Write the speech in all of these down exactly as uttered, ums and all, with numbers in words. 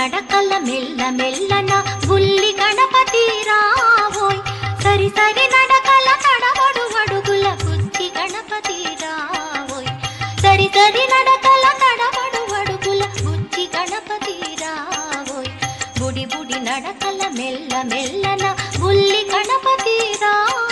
నడకల మెల్ల మెల్లన బుల్లి గణపతి రావోయ్ సరి సరి నడకల తడబడు అడుగుల బుజ్జి గణపతి రావోయ్ సరి సరి నడకల తడబడు అడుగుల బుజ్జి గణపతి రావోయ్ బుడి బుడి నడకల మెల్ల మెల్లన బుల్లి గణపతి రావోయ్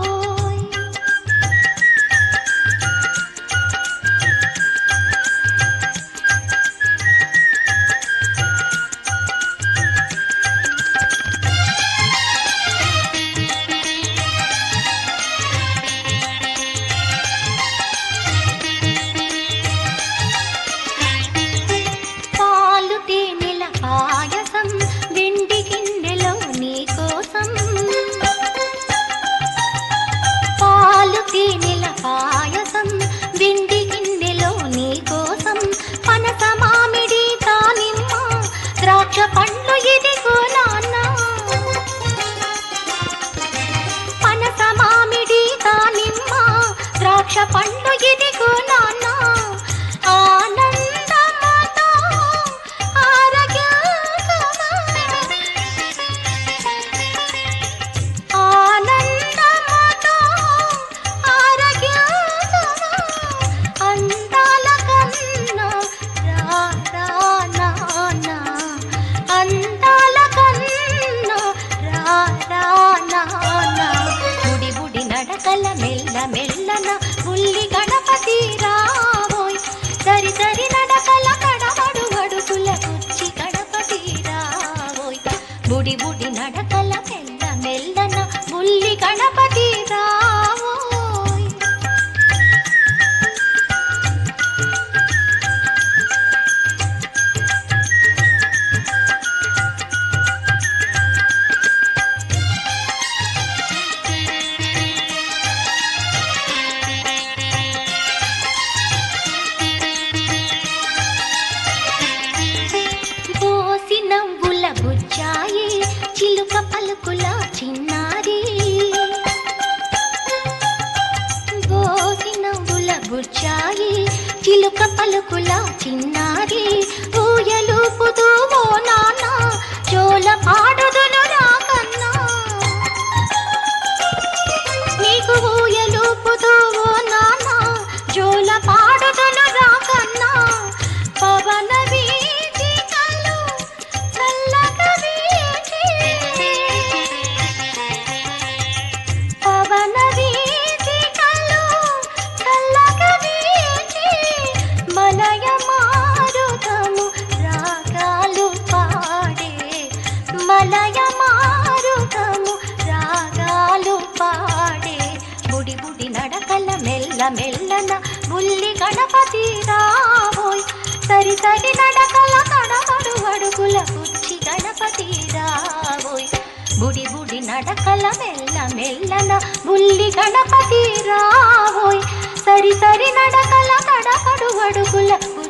పండ్లు ఇదిగో నాన్న పనస మామిడి దానిమ్మ ద్రాక్ష పండ్లు ఇదిగో నాన్న ఆనందమతో ఆరోగ్యకరమా ఆనందమతో ఆరోగ్యకరమా అందాల కన్నా రా రా నాన్న అందాల కన్నా రా రా నాన్న బుడి బుడి నడకల మెల్ల మెల్లన బుల్లి గణపతి రావోయ్ సరి సరి నడకల తడబడు అడుగుల బుజ్జి గణపతి రావోయ్ బుడి బుడి నడకల మెల్ల మెల్లన బుల్లి గణపతి రావోయ్ నవ్వుల బుజ్జాయి చిలుక పలుకుల చిన్నారి బోసి నవ్వుల బుజ్జాయి చిలుక పలుకుల చిన్నారి ఊయలూపుతూ ఓ నాన్న జోల పాడుదును రాకన్నా నీకు ఊయలూపుతూ ఓ నాన్న జోల పాడుదును రాకన్నా పవన మలయ మారుతము రాగాలు పాడే బుడి బుడి నడకల మెల్ల మెల్లన బుల్లి గణపతి రావోయ్ సరి సరి నడకల తడబడు అడుగుల బుజ్జి గణపతి రావోయ్ బుడి బుడి నడకల మెల్ల మెల్లన బుల్లి గణపతి రావోయ్ సరి సరి నడకల తడబడు అడుగుల